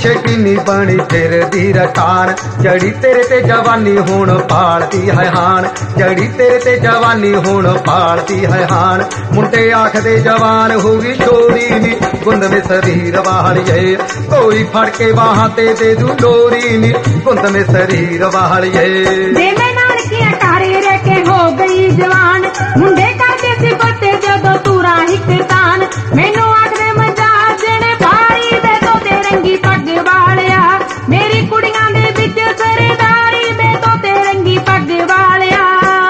शकीनी बनी फिरदी रटान जड़ी तेरे ते जवानी हुण पालती है हान जड़ी तेरे ते जवानी हुण पालती है हान मुंडे आखदे जवान होगी छोरी नी गुंद में शरीर वालिए कोई फड़ के बाहां ते दे दू डोरी नी गुंद में शरीर वालिए के हो गई जवान मुंडे करते सी पत्ते जदों तू राही किसान मैनू आखदे मजाक जेने भारी वे तो ते रंगी पग वालिया मेरी कुड़ियां दे विच सरदारी वे तो ते रंगी पग वालिया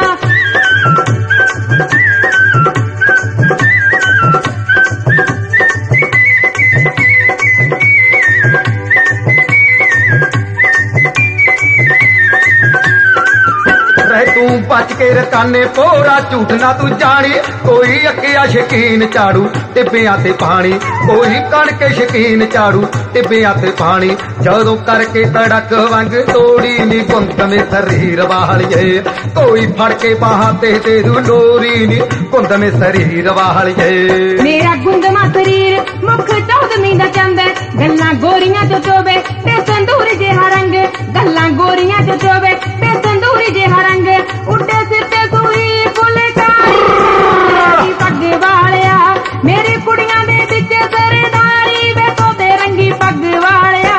तू बच के रकाने पोरा झूठ ना तू जानी कोई अकिया शकीन झाड़ू टिब्बियां ते पानी कोई कण के शकीन झाड़ू टिब्बियां ते पानी जदों करके तड़क वंग तोड़ी नी गुंद में शरीर वालिए कोई फड़ के बाहां ते दे दू डोरी नी गुंद में शरीर वालिए मेरा गुंदमा शरीर मुख चौदमी दा चंद गल्लां गोरियां जो चोवे ते संदूर जिहा रंग गल्लां गोरियां जो चोवे ते संदूर जिहा रंग उड्डे सिर ते सूई फुलकारी पग वालिया मेरी कुड़ियां दे विच सरदारी वे तो ते रंगी पग वालिया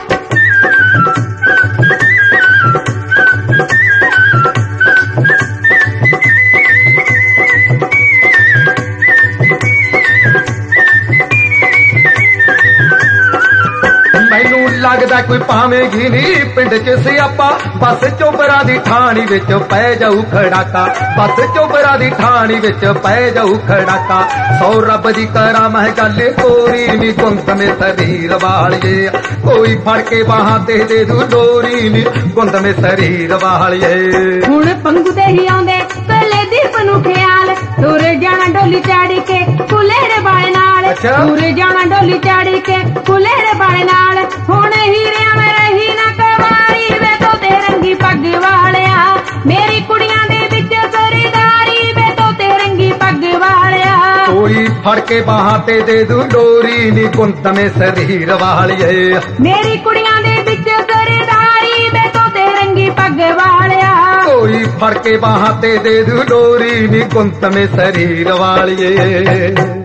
मैनू लगदा कोई पावेगी नी पिंड च सियापा बस चोबरा दी ठाणी विच पै जाऊ खड़ाका बस चोबरा दी ठाणी विच पै जाऊ खड़ाका सौ रब दी करा मैं गल कोरी नी गुंद में शरीर वालिए कोई फड़ के बाहां ते दे दू डोरी नी गुंद में शरीर वालिए हुण पंगू ते ही आउंदे कले दीप नू ख्याल तुर जाना डोली चाड़ी के कुलेरे बाले नाल तुर जाना डोली चाड़ी के कुलेरे बाले नाल हुण हीरियां में रही ना कवारी वे तो ते रंगी पग वालिया मेरी कुड़ियां दे विच सरदारी वे तो ते रंगी पग वालिया कोई फड़ के बाहां ते दे दू डोरी नी गुंद में शरीर वालिए मेरी कुड़ियां दे विच सरदारी वे तो ते रंगी पग वालिया कोई फड़ के बाहां ते दे दू डोरी नी गुंद में शरीर वालिए।